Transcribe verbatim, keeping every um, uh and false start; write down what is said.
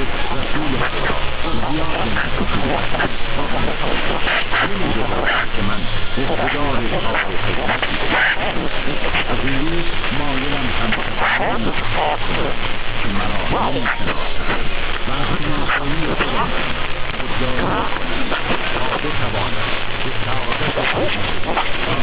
رسول خدا زیاد نمی‌کنم. نمی‌دونم که من اقتدار کار خدمتی از این روز مایلم همچنان که مرا نمی‌شناسند و از ناخوانی خودم خودداری کنم تا بتوانم به سعادت خود